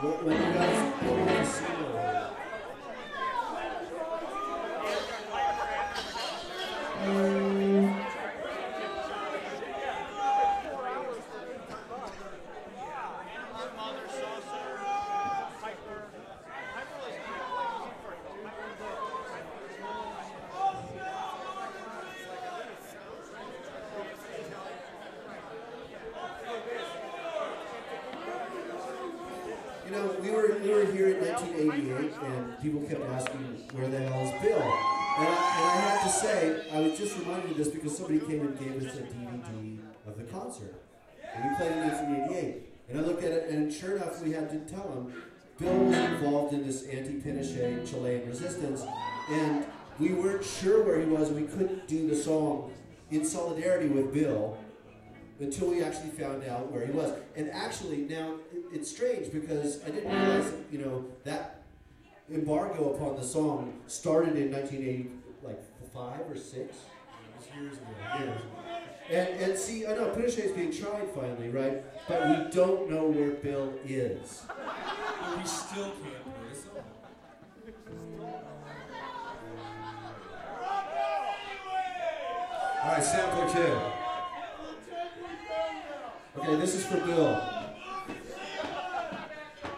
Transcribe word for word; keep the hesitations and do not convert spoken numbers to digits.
When, when you guys go to the casino, you know, we were we were here in nineteen eighty-eight, and people kept asking, "Where the hell is Bill?" And I, and I had to say, I was just reminded of this because somebody came and gave us a D V D of the concert, and we played in nineteen eighty-eight. And I looked at it, and sure enough, we had to tell him Bill was involved in this anti-Pinochet Chilean resistance, and we weren't sure where he was, and we couldn't do the song in solidarity with Bill until we actually found out where he was. And actually, now, it, it's strange because I didn't realize that, you know, that embargo upon the song started in nineteen eighty, like five or six? It was years ago. Years. And, and see, I know Pinochet's being tried finally, right? But we don't know where Bill is. We still can't play a song. All right, sampler two. Okay, this is for Bill.